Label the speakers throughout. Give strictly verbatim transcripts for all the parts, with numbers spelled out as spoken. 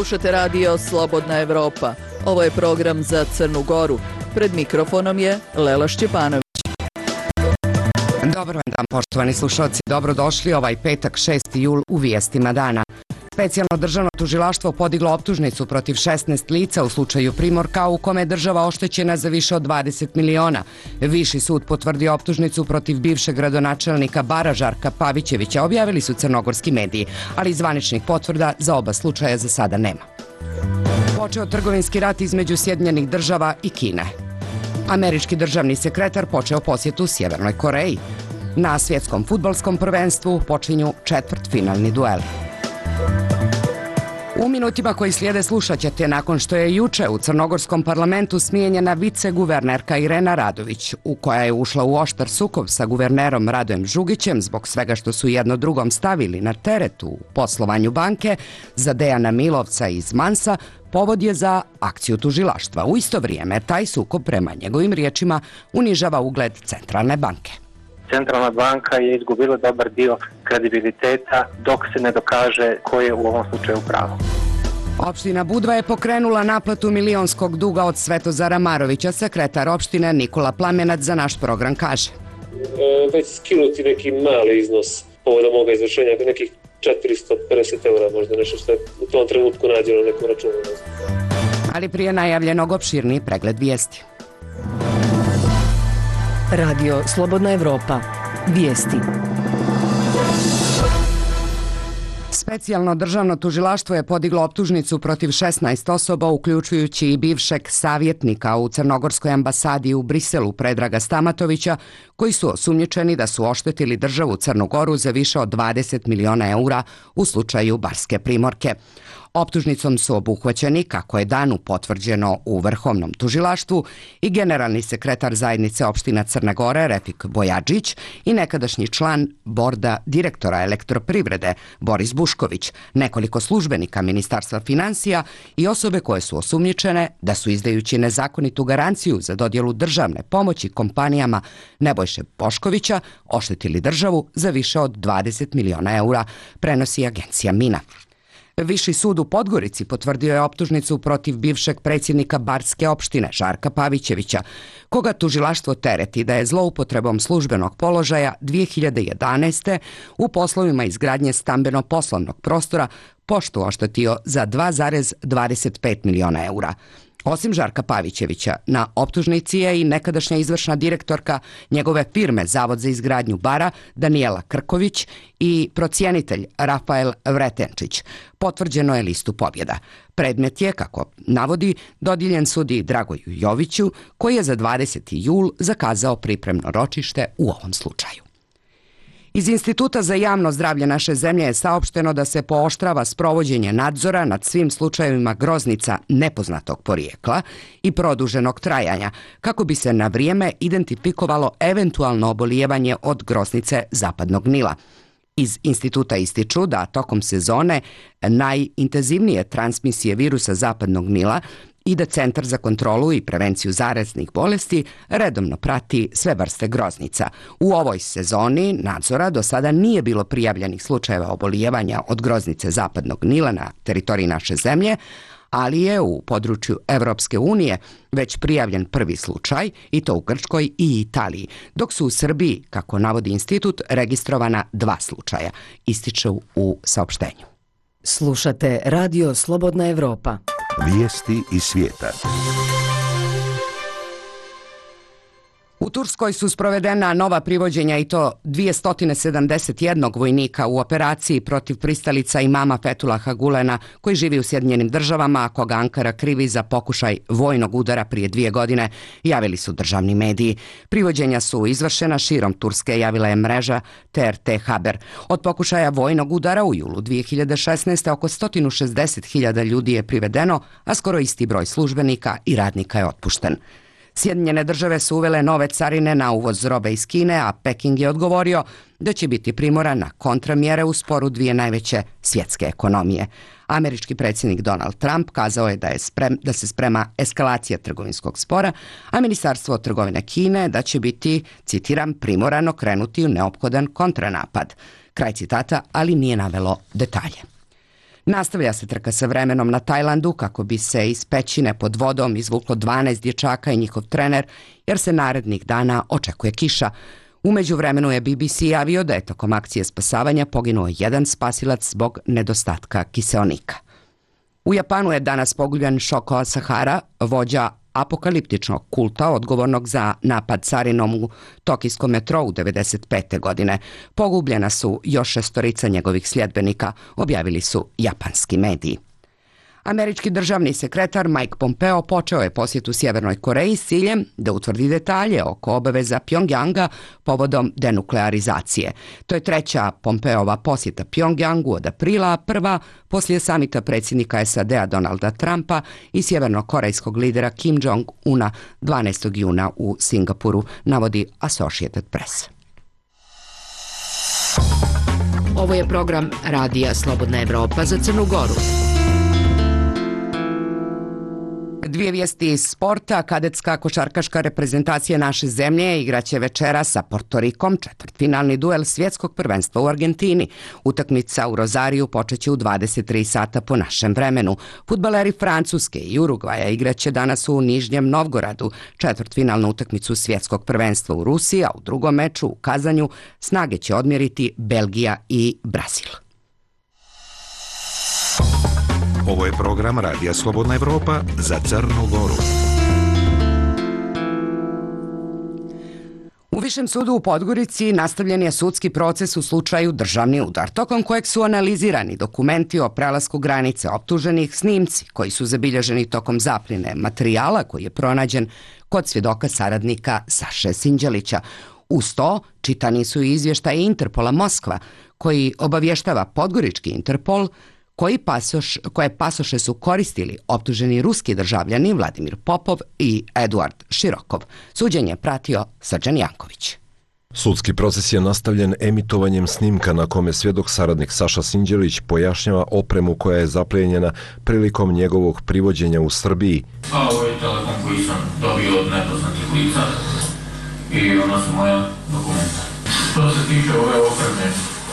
Speaker 1: Slušate radio Slobodna Evropa. Ovo je program za Crnu Goru. Pred mikrofonom je Lela Šćepanović.
Speaker 2: Dobar dan, poštovani slušalci. Dobrodošli ovaj petak šesti jul u Vijestima dana. Specijalno državno tužilaštvo podiglo optužnicu protiv šesnaest lica u slučaju Primorka u kome je država oštećena za više od dvadeset miliona. Viši sud potvrdio optužnicu protiv bivšeg gradonačelnika Bara Žarka Pavićevića, objavili su crnogorski mediji, ali zvaničnih potvrda za oba slučaja za sada nema. Počeo trgovinski rat između Sjedinjenih država i Kine. Američki državni sekretar počeo posjetu Sjevernoj Koreji. Na svjetskom fudbalskom prvenstvu počinju četvrtfinalni dueli. U minutima koji slijede slušat ćete nakon što je juče u crnogorskom parlamentu smijenjena viceguvernerka Irena Radović, u koja je ušla u oštar sukob sa guvernerom Radojem Žugićem zbog svega što su jedno drugom stavili na teret u poslovanju banke, za Dejana Milovca iz Mansa, povod je za akciju tužilaštva. U isto vrijeme taj sukob, prema njegovim riječima, unižava ugled Centralne banke.
Speaker 3: Centralna banka je izgubila dobar dio kredibiliteta dok se ne dokaže ko je u ovom slučaju pravo.
Speaker 2: Opština Budva je pokrenula naplatu milionskog duga od Svetozara Marovića. Sekretar opštine Nikola Plamenac za naš program kaže.
Speaker 4: E, već skinuti neki mali iznos povodom ovoga izvršenja, nekih četiristo pedeset eura, možda nešto što je u tom trenutku nađeno na nekom računu.
Speaker 2: Ali prije najavljenog opširniji pregled vijesti.
Speaker 1: Radio Slobodna Evropa. Vijesti.
Speaker 2: Specijalno državno tužilaštvo je podiglo optužnicu protiv šesnaest osoba, uključujući i bivšeg savjetnika u Crnogorskoj ambasadi u Briselu Predraga Stamatovića, koji su osumnjičeni da su oštetili državu Crnu Goru za više od dvadeset miliona eura u slučaju Barske Primorke. Optužnicom su obuhvaćeni, kako je danu potvrđeno u Vrhovnom tužilaštvu, i generalni sekretar zajednice opština Crne Gore Refik Bojadžić i nekadašnji član borda direktora Elektroprivrede Boris Bušković, nekoliko službenika Ministarstva financija i osobe koje su osumnjičene da su, izdajući nezakonitu garanciju za dodjelu državne pomoći kompanijama Nebojše Boškovića, oštetili državu za više od dvadeset miliona eura, prenosi agencija Mina. Viši sud u Podgorici potvrdio je optužnicu protiv bivšeg predsjednika Barske opštine Žarka Pavićevića, koga tužilaštvo tereti da je zloupotrebom službenog položaja dvije hiljade jedanaeste. u poslovima izgradnje stambeno-poslovnog prostora poštu oštetio za dva zarez dvadeset pet miliona eura. Osim Žarka Pavićevića, na optužnici je i nekadašnja izvršna direktorka njegove firme Zavod za izgradnju Bara Danijela Krković i procjenitelj Rafael Vretenčić. Potvrđeno je listu pobjeda. Predmet je, kako navodi, dodijeljen sudiji Dragoju Joviću, koji je za dvadeseti jul zakazao pripremno ročište u ovom slučaju. Iz Instituta za javno zdravlje naše zemlje je saopšteno da se pooštrava sprovođenje nadzora nad svim slučajevima groznica nepoznatog porijekla i produženog trajanja, kako bi se na vrijeme identifikovalo eventualno obolijevanje od groznice Zapadnog Nila. Iz instituta ističu da tokom sezone najintenzivnije transmisije virusa Zapadnog Nila i da Centar za kontrolu i prevenciju zaraznih bolesti redovno prati sve vrste groznica. U ovoj sezoni nadzora do sada nije bilo prijavljenih slučajeva obolijevanja od groznice Zapadnog Nila na teritoriji naše zemlje, ali je u području Evropske unije već prijavljen prvi slučaj, i to u Grčkoj i Italiji, dok su u Srbiji, kako navodi institut, registrovana dva slučaja, ističu u saopštenju.
Speaker 1: Slušate radio Slobodna Evropa.
Speaker 5: Vijesti iz svijeta.
Speaker 2: U Turskoj su sprovedena nova privođenja, i to dvjesto sedamdeset jedan vojnika u operaciji protiv pristalica imama Fetulaha Gulena, koji živi u Sjedinjenim državama, a koga Ankara krivi za pokušaj vojnog udara prije dvije godine, javili su državni mediji. Privođenja su izvršena širom Turske, javila je mreža T R T Haber. Od pokušaja vojnog udara u julu dvije hiljade šesnaeste. oko sto šezdeset hiljada ljudi je privedeno, a skoro isti broj službenika i radnika je otpušten. Sjedinjene države su uvele nove carine na uvoz robe iz Kine, a Peking je odgovorio da će biti primoran na kontramjere u sporu dvije najveće svjetske ekonomije. Američki predsjednik Donald Trump kazao je da, je sprem, da se sprema eskalacija trgovinskog spora, a Ministarstvo trgovine Kine da će biti, citiram, primorano krenuti u neophodan kontranapad. Kraj citata, ali nije navelo detalje. Nastavlja se trka sa vremenom na Tajlandu kako bi se iz pećine pod vodom izvuklo dvanaest dječaka i njihov trener, jer se narednih dana očekuje kiša. U međuvremenu je B B C javio da je tokom akcije spasavanja poginuo jedan spasilac zbog nedostatka kiseonika. U Japanu je danas pogubljen Shoko Asahara, vođa apokaliptičnog kulta odgovornog za napad carinom u tokijskom metrou devedeset pete. godine. Pogubljena su još šestorica njegovih sljedbenika, objavili su japanski mediji. Američki državni sekretar Mike Pompeo počeo je posjetu Sjevernoj Koreji s ciljem da utvrdi detalje oko obaveza Pjongjanga povodom denuklearizacije. To je treća Pompeova posjeta Pjongjangu od aprila, a prva poslije samita predsjednika S A D-a Donalda Trumpa i sjevernokorejskog lidera Kim Jong-una dvanaestog juna u Singapuru, navodi Associated Press.
Speaker 6: Ovo je program Radija Slobodna Evropa za Crnu Goru.
Speaker 2: Dvije vijesti iz sporta. Kadetska košarkaška reprezentacija naše zemlje igraće večera sa Portorikom četvrtfinalni duel svjetskog prvenstva u Argentini. Utakmica u Rozariju počeće u dvadeset tri sata po našem vremenu. Fudbaleri Francuske i Urugvaja igraće danas u Nižnjem Novgoradu četvrtfinalnu utakmicu svjetskog prvenstva u Rusiji, a u drugom meču u Kazanju snage će odmjeriti Belgija i Brazil.
Speaker 5: Ovo je program Radija Slobodna Evropa za Crnu Goru.
Speaker 2: U Višem sudu u Podgorici nastavljen je sudski proces u slučaju Državni udar, tokom kojeg su analizirani dokumenti o prelasku granice optuženih, snimci koji su zabilježeni tokom zapljene materijala koji je pronađen kod svjedoka saradnika Saše Sinđelića. Uz to čitani su i izvještaji Interpola Moskva koji obavještava podgorički Interpol koji pasoš, koje pasoše su koristili optuženi ruski državljani Vladimir Popov i Eduard Širokov. Suđenje je pratio Srđan Janković.
Speaker 7: Sudski proces je nastavljen emitovanjem snimka na kome svjedok saradnik Saša Sinđelić pojašnjava opremu koja je zaplijenjena prilikom njegovog privođenja u Srbiji.
Speaker 8: A ovo je telefon koji sam dobio od nepoznatih lica i ono su moja dokumenta. Što se tiče ove opreme,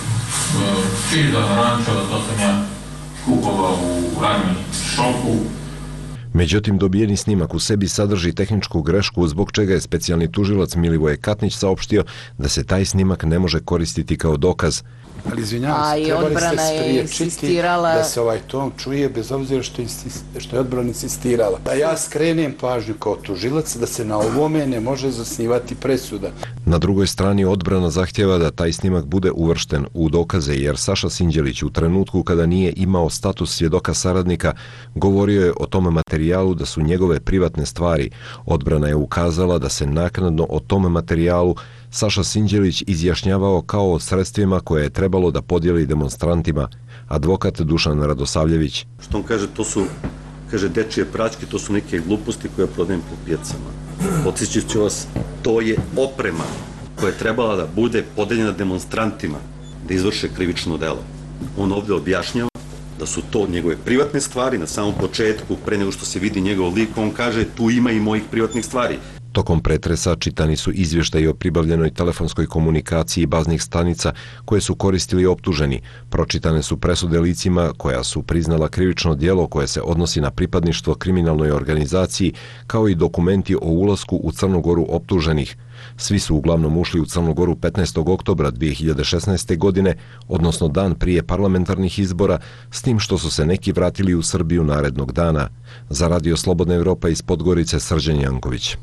Speaker 8: čiji za naranča, to sam ja kupovao u ranoj šoku.
Speaker 7: Međutim, dobijeni snimak u sebi sadrži tehničku grešku, zbog čega je specijalni tužilac Milivoje Katnić saopštio da se taj snimak ne može koristiti kao dokaz.
Speaker 9: Ali izvinjavam se, trebali ste spriječiti da se ovaj ton čuje bez obzira što, što je odbrana insistirala. Da ja skrenem pažnju kao tužilac da se na ovome ne može zasnivati presuda.
Speaker 7: Na drugoj strani odbrana zahtjeva da taj snimak bude uvršten u dokaze, jer Saša Sinđelić u trenutku kada nije imao status svjedoka saradnika govorio je o tome materijalu da su njegove privatne stvari. Odbrana je ukazala da se naknadno o tome materijalu Saša Sinđelić izjašnjavao kao o sredstvima koje je trebalo da podijeli demonstrantima. Advokat Dušan Radosavljević.
Speaker 10: Što on kaže, to su, kaže, dečije praćke, to su neke gluposti koje prodajem po pijacama. Podsjećat ću vas, to je oprema koja je trebala da bude podeljena demonstrantima da izvrše krivično delo. On ovdje objašnjava da su to njegove privatne stvari. Na samom početku, pre nego što se vidi njegov lik, on kaže tu ima i mojih privatnih stvari.
Speaker 7: Tokom pretresa čitani su izvještaji o pribavljenoj telefonskoj komunikaciji baznih stanica koje su koristili optuženi. Pročitane su presude licima koja su priznala krivično djelo koje se odnosi na pripadništvo kriminalnoj organizaciji, kao i dokumenti o ulasku u Crnu Goru optuženih. Svi su uglavnom ušli u Crnu Goru petnaestog oktobra dvije hiljade šesnaeste. godine, odnosno dan prije parlamentarnih izbora, s tim što su se neki vratili u Srbiju narednog dana. Za Radio Slobodna Evropa iz Podgorice, Srđan Janković.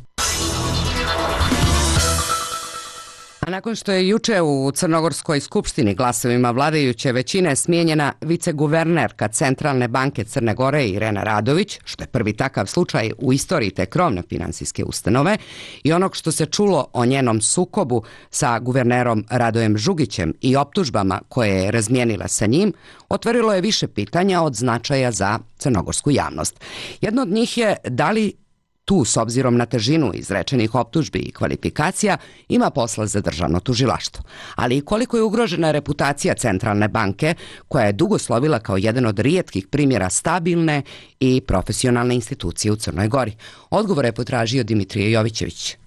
Speaker 2: A nakon što je juče u Crnogorskoj skupštini glasovima vladajuće većine smijenjena viceguvernerka Centralne banke Crne Gore Irena Radović, što je prvi takav slučaj u istoriji te krovne finansijske ustanove, i onog što se čulo o njenom sukobu sa guvernerom Radojem Žugićem i optužbama koje je razmijenila sa njim, otvorilo je više pitanja od značaja za crnogorsku javnost. Jedno od njih je da li tu, s obzirom na težinu izrečenih optužbi i kvalifikacija, ima posla za državno tužilaštvo. Ali i koliko je ugrožena reputacija Centralne banke, koja je dugo slovila kao jedan od rijetkih primjera stabilne i profesionalne institucije u Crnoj Gori. Odgovor je potražio Dimitrije Jovićević.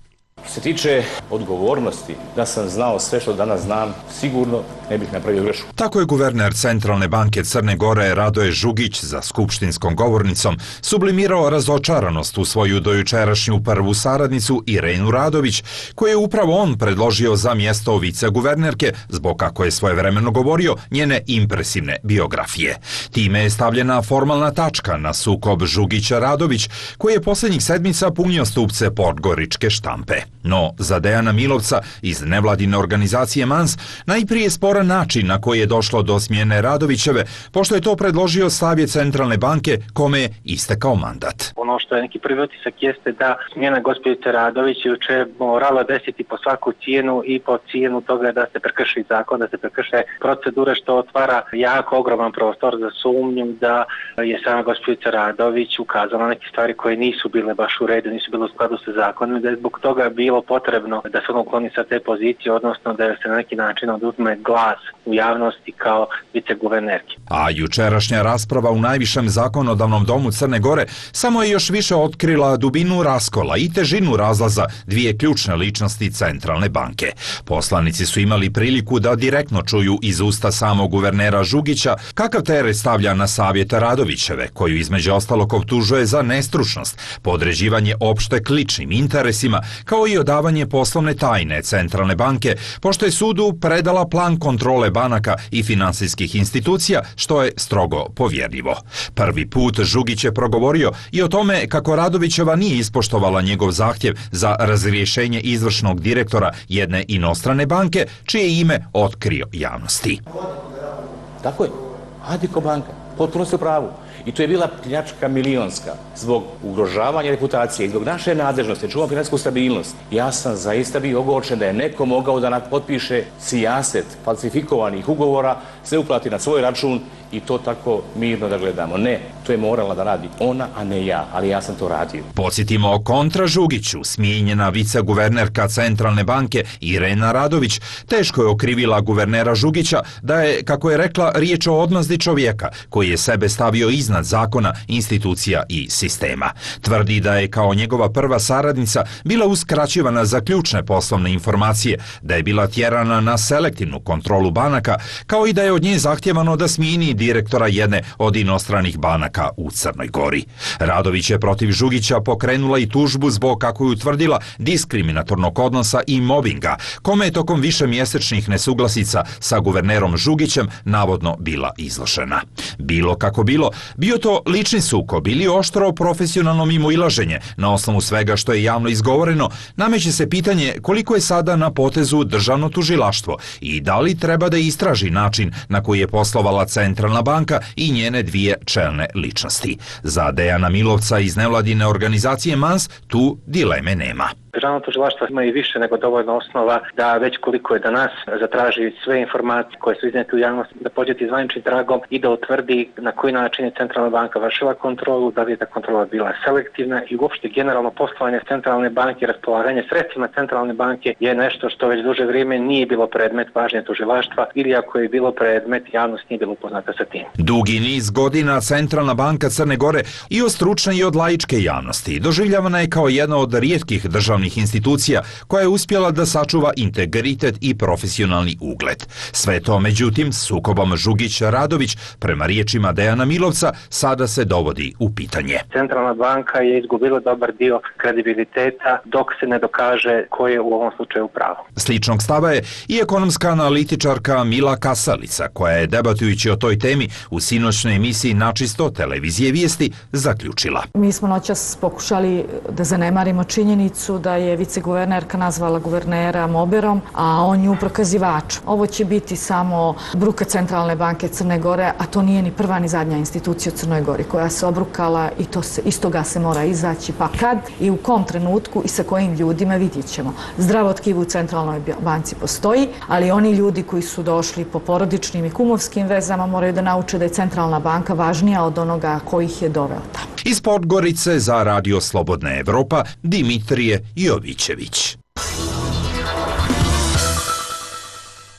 Speaker 11: Što se tiče odgovornosti, da sam znao sve što danas znam, sigurno ne bih napravio grešku.
Speaker 12: Tako je guverner Centralne banke Crne Gore Radoje Žugić za skupštinskom govornicom sublimirao razočaranost u svoju dojučerašnju prvu saradnicu Irenu Radović, koju je upravo on predložio za mjesto viceguvernerke zbog, kako je svojevremeno govorio, njene impresivne biografije. Time je stavljena formalna tačka na sukob Žugića-Radović, koji je posljednjih sedmica punio stupce podgoričke štampe. No, za Dejana Milovca iz nevladine organizacije Mans najprije sporan način na koji je došlo do smjene Radovićeve, pošto je to predložio Savjet Centralne banke, kome je istekao mandat.
Speaker 3: Ono što je neki prvi utisak jeste da smjena gospođice Radović juče morala desiti po svaku cijenu i po cijenu toga da se prekrši zakon, da se prekrše procedure, što otvara jako ogroman prostor za sumnju da je sama gospođica Radović ukazala neke stvari koje nisu bile baš u redu, nisu bile u skladu sa zakonom, da je zbog toga bilo potrebno da se ono ukloni sa te pozicije, odnosno da se na neki način oduzme glas u javnosti kao viceguvernerki.
Speaker 12: A jučerašnja rasprava u najvišem zakonodavnom domu Crne Gore samo je još više otkrila dubinu raskola i težinu razlaza dvije ključne ličnosti Centralne banke. Poslanici su imali priliku da direktno čuju iz usta samog guvernera Žugića kakav teret stavlja na savjet Radovićeve, koju između ostalog optužuje za nestručnost, podređivanje opšte kličnim interesima, kao i odavanje poslovne tajne Centralne banke, pošto je sudu predala plan kontrole banaka i finansijskih institucija, što je strogo povjerljivo. Prvi put Žugić je progovorio i o tome kako Radovićeva nije ispoštovala njegov zahtjev za razrješenje izvršnog direktora jedne inostrane banke, čije ime otkrio javnosti.
Speaker 11: Tako je, Adiko banka, potpuno se u pravu. I to je bila pljačka milionska. Zbog ugrožavanja reputacije i zbog naše nadležnosti, čuvamo finansijsku stabilnost. Ja sam zaista bio ogorčen da je neko mogao da potpiše sijaset falsifikovanih ugovora, sve uplati na svoj račun i to tako mirno da gledamo. Ne, to je morala da radi ona, a ne ja, ali ja sam to radio.
Speaker 12: Podsjetimo, kontra Žugiću, smijenjena viceguvernerka Centralne banke Irena Radović teško je okrivila guvernera Žugića da je, kako je rekla, riječ o odmazdi čovjeka koji je sebe stavio iznad zakona, institucija i sistema. Tvrdi da je kao njegova prva saradnica bila uskraćivana za ključne poslovne informacije, da je bila tjerana na selektivnu kontrolu banaka, kao i da je od nje zahtjevano da smijeni direktora jedne od inostranih banaka u Crnoj Gori. Radović je protiv Žugića pokrenula i tužbu zbog, kako je utvrdila, diskriminatornog odnosa i mobinga, kome je tokom višemjesečnih nesuglasica sa guvernerom Žugićem navodno bila izložena. Bilo kako bilo, bio to lični sukob ili oštro profesionalno mimoilaženje, na osnovu svega što je javno izgovoreno, nameće se pitanje koliko je sada na potezu državno tužilaštvo i da li treba da istraži način na koji je poslovala Centralna banka i njene dvije čelne ličnosti. Za Dejana Milovca iz nevladine organizacije Mans tu dileme nema.
Speaker 3: Državno tužilaštvo ima i više nego dovoljno osnova da već koliko je danas zatraži sve informacije koje su iznijete u javnosti, da pođeti zvaničnim tragom i da utvrdi na koji način je Centralna banka vršila kontrolu, da li je ta kontrola bila selektivna i uopšte generalno poslovanje Centralne banke, raspolaganje sredstvima Centralne banke je nešto što već duže vrijeme nije bilo predmet pažnje tužilaštva ili ako je bilo predmet, javnost nije bila upoznata sa tim.
Speaker 12: Dugi niz godina Centralna banka Crne Gore i od stručne i od laičke javnosti doživljavana je kao jedna od rijetkih državnih institucija koja je uspjela da sačuva integritet i profesionalni ugled. Sve to, međutim, sukobom Žugić-Radović, prema riječima Dejana Milovca, sada se dovodi u pitanje.
Speaker 3: Centralna banka je izgubila dobar dio kredibiliteta dok se ne dokaže ko je u ovom slučaju pravo.
Speaker 12: Sličnog stava je i ekonomska analitičarka Mila Kasalica, koja je, debatujući o toj temi u sinoćnoj emisiji Načisto televizije Vijesti, zaključila.
Speaker 13: Mi smo noćas pokušali da zanemarimo činjenicu da je viceguvernerka nazvala guvernera moberom, a on ju prokazivač. Ovo će biti samo bruka Centralne banke Crne Gore, a to nije ni prva ni zadnja institucija u Crnoj Gori koja se obrukala i to se, iz toga se mora izaći. Pa kad i u kom trenutku i sa kojim ljudima vidjet ćemo. Zdravo tkivo u Centralnoj banci postoji, ali oni ljudi koji su došli po porodičnim i kumovskim vezama moraju da nauče da je Centralna banka važnija od onoga koji ih je doveo tamo.
Speaker 12: Iz Podgorice za Radio Slobodna Evropa, Dimitrije Jovićević.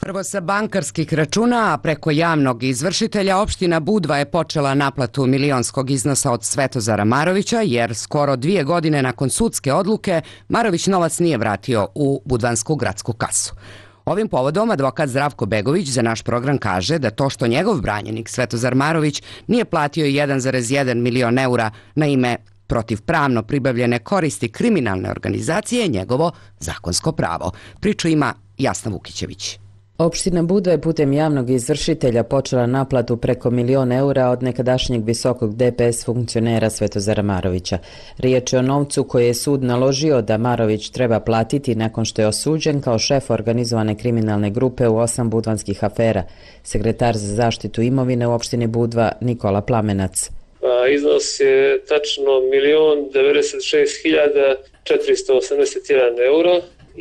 Speaker 2: Prvo sa bankarskih računa, a preko javnog izvršitelja opština Budva je počela naplatu milionskog iznosa od Svetozara Marovića, jer skoro dvije godine nakon sudske odluke Marović novac nije vratio u budvansku gradsku kasu. Ovim povodom advokat Zdravko Begović za naš program kaže da to što njegov branjenik Svetozar Marović nije platio jedan zarez jedan milion eura na ime protivpravno pribavljene koristi kriminalne organizacije je njegovo zakonsko pravo. Priču ima Jasna Vukićević.
Speaker 14: Opština Budva je putem javnog izvršitelja počela naplatu preko milion eura od nekadašnjeg visokog D P S funkcionera Svetozara Marovića. Riječ je o novcu koji je sud naložio da Marović treba platiti nakon što je osuđen kao šef organizovane kriminalne grupe u osam budvanskih afera. Sekretar za zaštitu imovine u opštini Budva Nikola Plamenac.
Speaker 4: A iznos je tačno milion devedeset šest hiljada četiristo osamdeset jedan euro.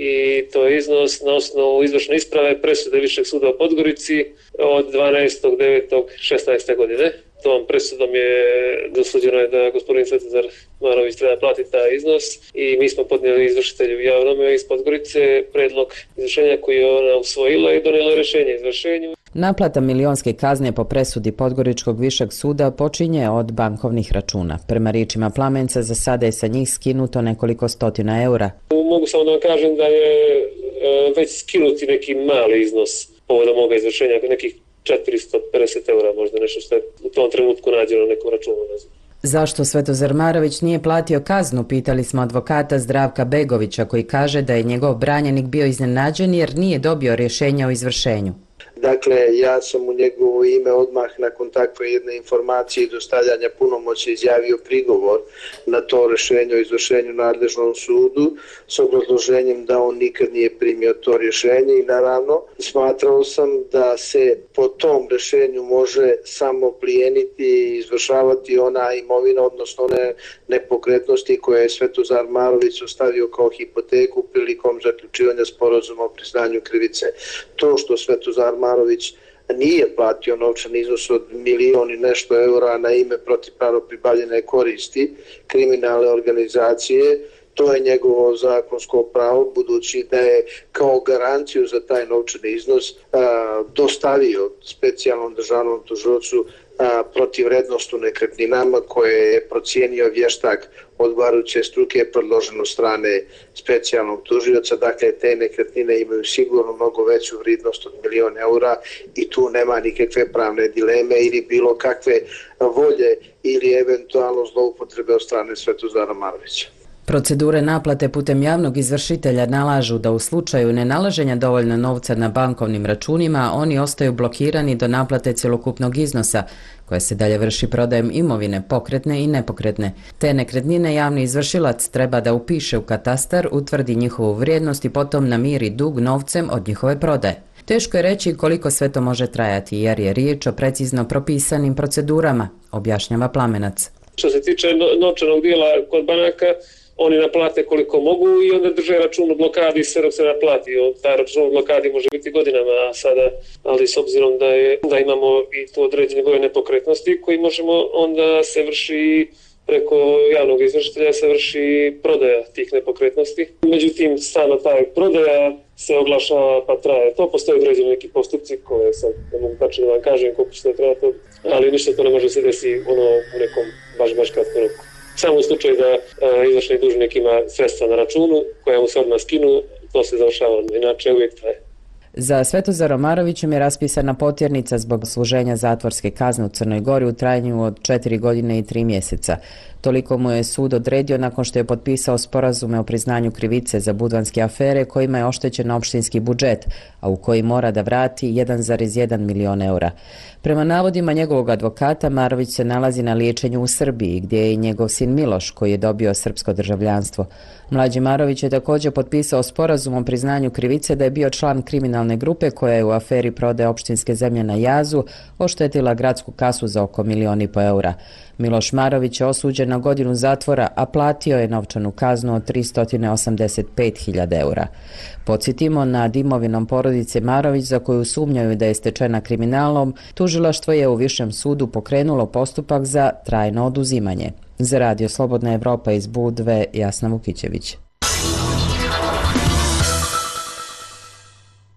Speaker 4: I to je iznos na osnovu izvršne isprave presude Višeg suda u Podgorici od dvanaestog devetog šesnaeste godine. Tom presudom je dosuđeno je da gospodin Svetozar Marović treba platiti taj iznos i mi smo podnijeli izvršitelju javnome iz Podgorice predlog izvršenja koji je ona usvojila i donijela rješenje izvršenju.
Speaker 14: Naplata milionske kazne po presudi Podgoričkog višeg suda počinje od bankovnih računa. Prema riječima Plamenca, za sada je sa njih skinuto nekoliko stotina eura.
Speaker 4: Mogu samo da vam kažem da je već skinuti neki mali iznos povodom ovoga izvršenja, nekih četiristo pedeset eura, možda nešto što je u tom trenutku nađeno na nekom računu.
Speaker 14: Zašto Svetozar Marović nije platio kaznu, pitali smo advokata Zdravka Begovića, koji kaže da je njegov branjenik bio iznenađen jer nije dobio rješenja o izvršenju.
Speaker 15: Dakle, ja sam u njegovo ime odmah nakon takve jedne informacije i dostavljanja punomoći izjavio prigovor na to rješenje o izvršenju nadležnom sudu s obrazloženjem da on nikad nije primio to rješenje i naravno smatrao sam da se po tom rješenju može samo plijeniti i izvršavati ona imovina, odnosno one nepokretnosti koje je Svetozar Marović ostavio kao hipoteku prilikom zaključivanja sporazuma o priznanju krivice. To što Svetozar Marović nije platio novčan iznos od milion i nešto eura na ime protivpravno pribavljene koristi kriminalne organizacije, to je njegovo zakonsko pravo, budući da je kao garanciju za taj novčani iznos a, dostavio specijalnom državnom tužiocu protivvrednost u nekretninama koje je procijenio vještak odgovarajuće struke predloženo strane specijalnog tužioca. Dakle, te nekretnine imaju sigurno mnogo veću vrijednost od milion eura i tu nema nikakve pravne dileme ili bilo kakve volje ili eventualno zloupotrebe od strane Svetozara Marovića.
Speaker 14: Procedure naplate putem javnog izvršitelja nalažu da u slučaju nenalaženja dovoljno novca na bankovnim računima oni ostaju blokirani do naplate cjelokupnog iznosa, koja se dalje vrši prodajem imovine, pokretne i nepokretne. Te nekretnine javni izvršilac treba da upiše u katastar, utvrdi njihovu vrijednost i potom namiri dug novcem od njihove prodaje. Teško je reći koliko sve to može trajati, jer je riječ o precizno propisanim procedurama, objašnjava Plamenac.
Speaker 4: Što se tiče novčanog dijela kod banaka, oni naplate koliko mogu i onda drže račun u blokadi sve dok se naplati. Taj račun u blokadi može biti godinama sada, ali s obzirom da, je, da imamo i tu određene broj nepokretnosti koji možemo, onda se vrši preko javnog izvršitelja se vrši prodaja tih nepokretnosti. Međutim, sama ta prodaja se oglašava pa traje. To postoje određeni neki postupci koje sad ne mogu tačno da vam kažem koliko će to trajati, ali ništa to ne može se desiti ono u nekom baš baš kratkom roku. Samo u slučaju da a, izvršni dužnik ima sredstva na računu koja mu se odmah skinu, to se završava, inače uvijek traje.
Speaker 14: Za Svetozarom Marovićem je raspisana potjernica zbog služenja zatvorske kazne u Crnoj Gori u trajanju od četiri godine i tri mjeseca. Toliko mu je sud odredio nakon što je potpisao sporazume o priznanju krivice za budvanske afere kojima je oštećen opštinski budžet, a u koji mora da vrati jedan zarez jedan milion eura. Prema navodima njegovog advokata, Marović se nalazi na liječenju u Srbiji, gdje je i njegov sin Miloš, koji je dobio srpsko državljanstvo. Mlađi Marović je također potpisao sporazum o priznanju krivice da je bio član kriminalne grupe koja je u aferi prodaje opštinske zemlje na Jazu oštetila gradsku kasu za oko milion i po eura. Miloš Marović je osuđen na godinu zatvora, a platio je novčanu kaznu od tristo osamdeset pet hiljada eura. Podsjetimo, nad imovinom porodice Marović, za koju sumnjaju da je stečena kriminalom, tužilaštvo je u Višem sudu pokrenulo postupak za trajno oduzimanje. Za Radio Slobodna Evropa iz Budve, Jasna Vukićević.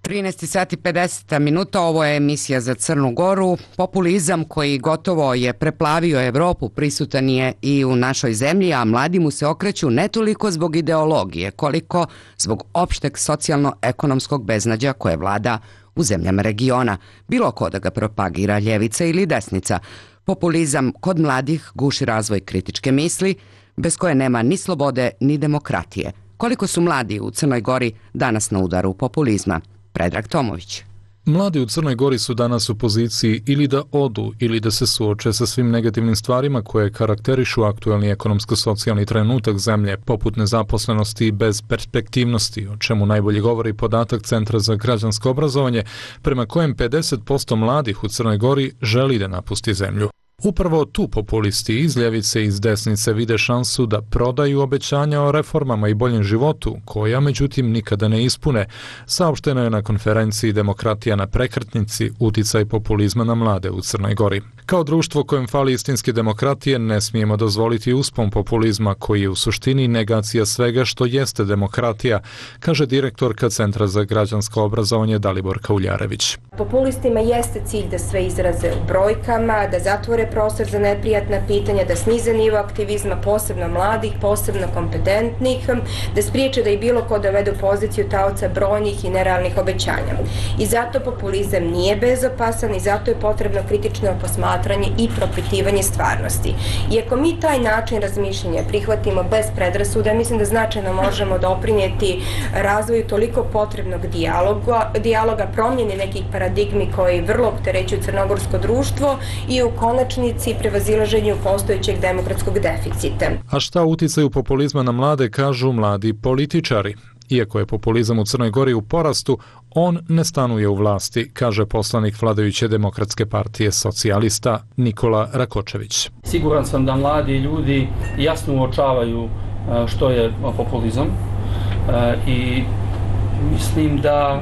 Speaker 2: trinaest sati i pedeset minuta, ovo je emisija za Crnu Goru. Populizam koji gotovo je preplavio Evropu prisutan je i u našoj zemlji, a mladi mu se okreću ne toliko zbog ideologije, koliko zbog opšteg socijalno-ekonomskog beznađa koje vlada u zemljama regiona, bilo ko da ga propagira ljevica ili desnica. Populizam kod mladih guši razvoj kritičke misli, bez koje nema ni slobode ni demokratije. Koliko su mladi u Crnoj Gori danas na udaru populizma? Predrag Tomović.
Speaker 16: Mladi u Crnoj Gori su danas u poziciji ili da odu ili da se suoče sa svim negativnim stvarima koje karakterišu aktuelni ekonomsko-socijalni trenutak zemlje, poput nezaposlenosti i bezperspektivnosti, o čemu najbolje govori podatak Centra za građansko obrazovanje, prema kojem pedeset posto mladih u Crnoj Gori želi da napusti zemlju. Upravo tu populisti iz ljevice i iz desnice vide šansu da prodaju obećanja o reformama i boljem životu, koja međutim nikada ne ispune, saopšteno je na konferenciji Demokratija na prekretnici uticaj populizma na mlade u Crnoj Gori. Kao društvo kojem fali istinske demokratije ne smijemo dozvoliti uspon populizma koji je u suštini negacija svega što jeste demokratija, kaže direktorka Centra za građansko obrazovanje Daliborka Uljarević.
Speaker 17: Populistima jeste cilj da sve izraze u brojkama, da zatvore prostor za neprijatna pitanja, da snize nivo aktivizma, posebno mladih, posebno kompetentnih, da spriječe da i bilo ko dovede u poziciju taoca brojnih i nerealnih obećanja. I zato populizam nije bezopasan i zato je potrebno kritično posmatranje i propitivanje stvarnosti. I ako mi taj način razmišljanja prihvatimo bez predrasuda, mislim da značajno možemo doprinijeti razvoju toliko potrebnog dijaloga, dijaloga promjene nekih paradigmi koji vrlo opterećuju crnogorsko društvo i u konačnici prevazilaženju postojećeg demokratskog deficita.
Speaker 16: A šta uticaju populizma na mlade, kažu mladi političari. Iako je populizam u Crnoj Gori u porastu, on ne stanuje u vlasti, kaže poslanik vladajuće Demokratske partije socijalista Nikola Rakočević.
Speaker 18: Siguran sam da mladi ljudi jasno uočavaju što je populizam i mislim da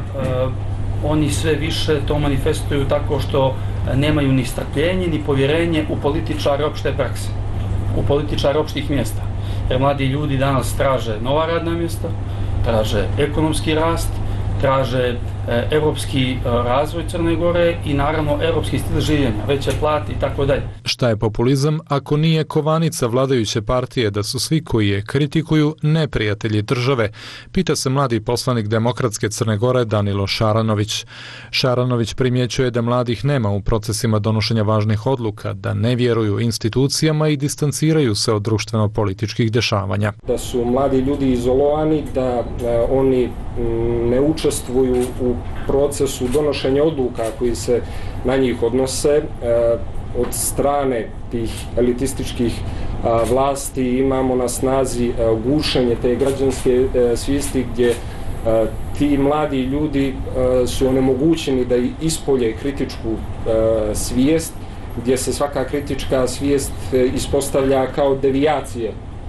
Speaker 18: oni sve više to manifestuju tako što nemaju ni strpljenje, ni povjerenje u političare opšte prakse, u političare opštih mjesta. Jer mladi ljudi danas traže nova radna mjesta, traže ekonomski rast, traže evropski razvoj Crne Gore i naravno evropski stil življenja, veće plate i tako dalje.
Speaker 16: Šta je populizam ako nije kovanica vladajuće partije da su svi koji je kritikuju neprijatelji države, pita se mladi poslanik Demokratske Crne Gore Danilo Šaranović. Šaranović primjećuje da mladih nema u procesima donošenja važnih odluka, da ne vjeruju institucijama i distanciraju se od društveno-političkih dešavanja.
Speaker 19: Da su mladi ljudi izolovani, da oni ne učestvuju u procesu donošenja odluka koji se na njih odnose od strane tih elitističkih vlasti. Imamo na snazi gušenje te građanske svijesti gdje ti mladi ljudi su onemogućeni da ispolje kritičku svijest, gdje se svaka kritička svijest ispostavlja kao devijacije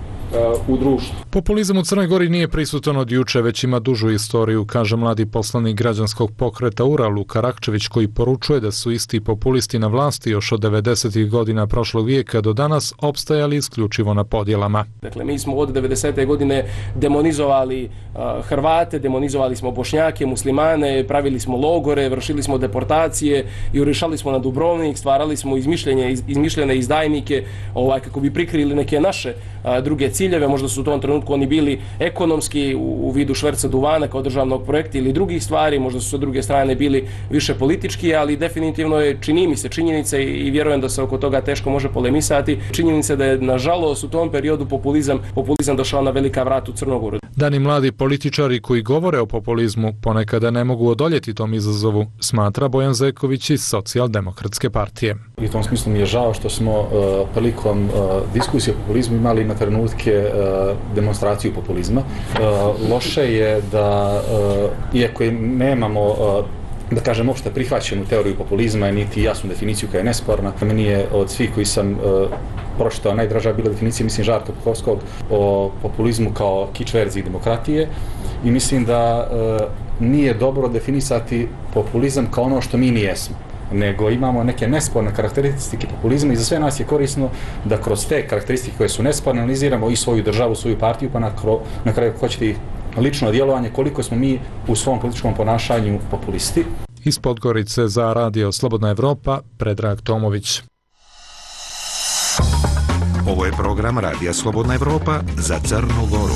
Speaker 19: u društvu.
Speaker 16: Populizam u Crnoj Gori nije prisutan od juče, već ima dužu istoriju, kaže mladi poslanik građanskog pokreta Ura Luka Rakčević, koji poručuje da su isti populisti na vlasti još od devedesetih godina prošlog vijeka do danas opstajali isključivo na podjelama.
Speaker 20: Dakle, mi smo od devedesete godine demonizovali uh, Hrvate, demonizovali smo Bošnjake, muslimane, pravili smo logore, vršili smo deportacije, jurišali smo na Dubrovnik, stvarali smo izmišljene, iz, izmišljene izdajnike ovaj, kako bi prikrili neke naše uh, druge ciljeve. Možda su u tom trenutku oni bili ekonomski u, u vidu šverca duvana kao državnog projekta ili drugih stvari, možda su sa druge strane bili više politički, ali definitivno je, čini mi se, činjenica i, i vjerujem da se oko toga teško može polemisati, činjenica da je nažalost u tom periodu populizam, populizam došao na velika vrata u Crnogoru.
Speaker 16: Dani mladi političari koji govore o populizmu ponekada ne mogu odoljeti tom izazovu, smatra Bojan Zeković iz Socijaldemokratske partije.
Speaker 21: I u tom smislu mi je žao što smo uh, prilikom uh, diskusije o populizmu imali na trenutke uh, demonstraciju populizma. Uh, loše je da, uh, iako nemamo uh, da kažem opšte prihvaćenu teoriju populizma i niti jasnu definiciju koja je nesporna, meni je od svih koji sam uh, pročitao najdraža bila definicija, mislim, Žarka Puhovskog o populizmu kao kič verziji demokratije i mislim da uh, nije dobro definisati populizam kao ono što mi nijesmo, nego imamo neke nesporne karakteristike populizma i za sve nas je korisno da kroz te karakteristike koje su nesporne analiziramo i svoju državu, svoju partiju, pa na, kro, na kraju hoćete lično djelovanje, koliko smo mi u svom političkom ponašanju populisti.
Speaker 16: Iz Podgorice za Radio Slobodna Evropa, Predrag Tomović.
Speaker 5: Ovo je program Radija Slobodna Evropa za Crnu Goru.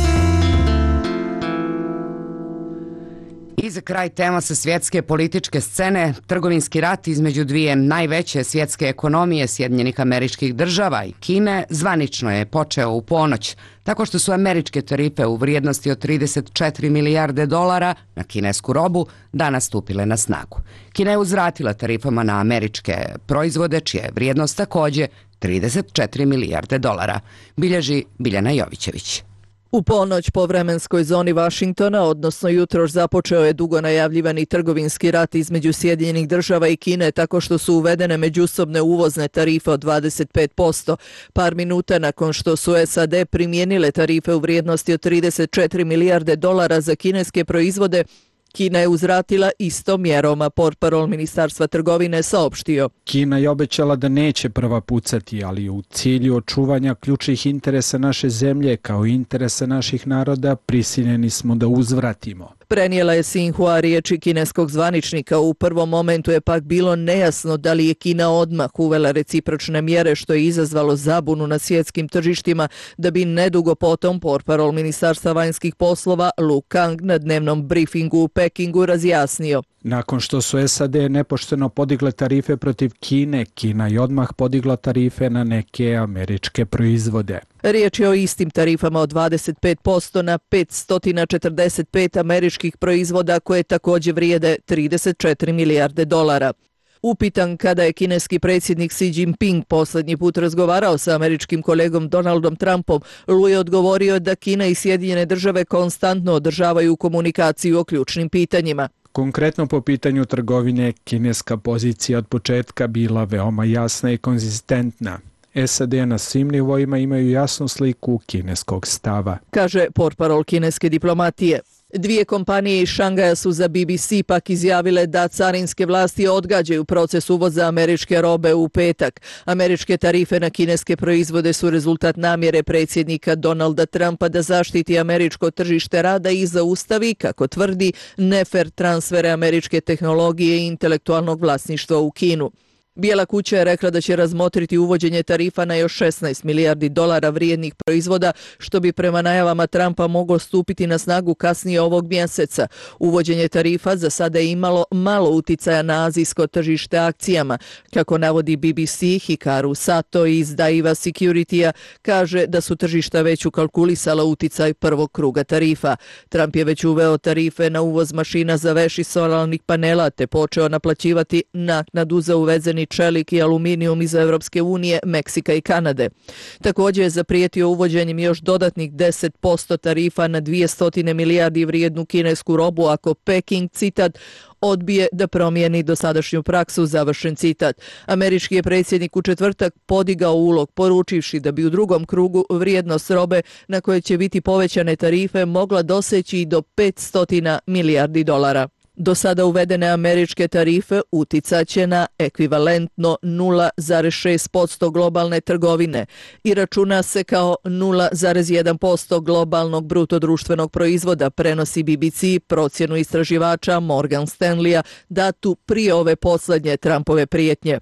Speaker 2: I za kraj tema sa svjetske političke scene, trgovinski rat između dvije najveće svjetske ekonomije Sjedinjenih Američkih Država i Kine zvanično je počeo u ponoć, tako što su američke tarife u vrijednosti od trideset četiri milijarde dolara na kinesku robu danas stupile na snagu. Kina je uzvratila tarifama na američke proizvode, čija je vrijednost također trideset četiri milijarde dolara, bilježi Biljana Jovićević.
Speaker 1: U ponoć po vremenskoj zoni Vašingtona, odnosno jutros, započeo je dugo najavljivani trgovinski rat između Sjedinjenih Država i Kine tako što su uvedene međusobne uvozne tarife od dvadeset pet posto. Par minuta nakon što su S A D primijenile tarife u vrijednosti od trideset četiri milijarde dolara za kineske proizvode, Kina je uzvratila istom mjerom, a portparol Ministarstva trgovine saopštio.
Speaker 22: Kina je obećala da neće prva pucati, ali u cilju očuvanja ključnih interesa naše zemlje kao i interesa naših naroda prisiljeni smo da uzvratimo.
Speaker 1: Prenijela je Sinhua riječi kineskog zvaničnika. U prvom momentu je pak bilo nejasno da li je Kina odmah uvela recipročne mjere, što je izazvalo zabunu na svjetskim tržištima, da bi nedugo potom portparol Ministarstva vanjskih poslova Lu Kang na dnevnom briefingu u Pekingu razjasnio.
Speaker 22: Nakon što su S A D nepošteno podigle tarife protiv Kine, Kina je odmah podigla tarife na neke američke proizvode.
Speaker 1: Riječ je o istim tarifama od dvadeset pet posto na petsto četrdeset pet američkih proizvoda koje također vrijede trideset četiri milijarde dolara. Upitan kada je kineski predsjednik Xi Jinping posljednji put razgovarao sa američkim kolegom Donaldom Trumpom, Lu je odgovorio da Kina i Sjedinjene Države konstantno održavaju komunikaciju o ključnim pitanjima.
Speaker 22: Konkretno po pitanju trgovine, kineska pozicija od početka bila veoma jasna i konzistentna. S A D na svim nivoima imaju jasnu sliku kineskog stava,
Speaker 1: kaže portparol kineske diplomatije. Dvije kompanije iz Šangaja su za B B C pak izjavile da carinske vlasti odgađaju proces uvoza američke robe u petak. Američke tarife na kineske proizvode su rezultat namjere predsjednika Donalda Trumpa da zaštiti američko tržište rada i zaustavi, kako tvrdi, nefer transfere američke tehnologije i intelektualnog vlasništva u Kinu. Bijela kuća je rekla da će razmotriti uvođenje tarifa na još šesnaest milijardi dolara vrijednih proizvoda, što bi prema najavama Trumpa moglo stupiti na snagu kasnije ovog mjeseca. Uvođenje tarifa za sada je imalo malo uticaja na azijsko tržište akcijama. Kako navodi B B C, Hikaru Sato iz Daiwa Security-a kaže da su tržišta već ukalkulisala uticaj prvog kruga tarifa. Trump je već uveo tarife na uvoz mašina za veš i solarnih panela te počeo naplaćivati naknadu za uvezeni čelik i aluminijum iz Evropske unije, Meksika i Kanade. Također je zaprijetio uvođenjem još dodatnih deset posto tarifa na dvjesto milijardi vrijednu kinesku robu ako Peking, citat, odbije da promijeni dosadašnju praksu, završen citat. Američki je predsjednik u četvrtak podigao ulog, poručivši da bi u drugom krugu vrijednost robe na koje će biti povećane tarife mogla doseći i do petsto milijardi dolara. Do sada uvedene američke tarife uticaće na ekvivalentno nula zarez šest posto globalne trgovine i računa se kao nula zarez jedan posto globalnog brutodruštvenog proizvoda, prenosi B B C procjenu istraživača Morgan Stanleya datu prije ove posljednje Trumpove prijetnje.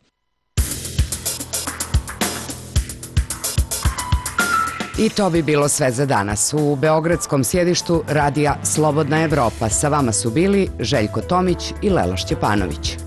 Speaker 2: I to bi bilo sve za danas. U beogradskom sjedištu Radija Slobodna Evropa sa vama su bili Željko Tomić i Lela Šćepanović.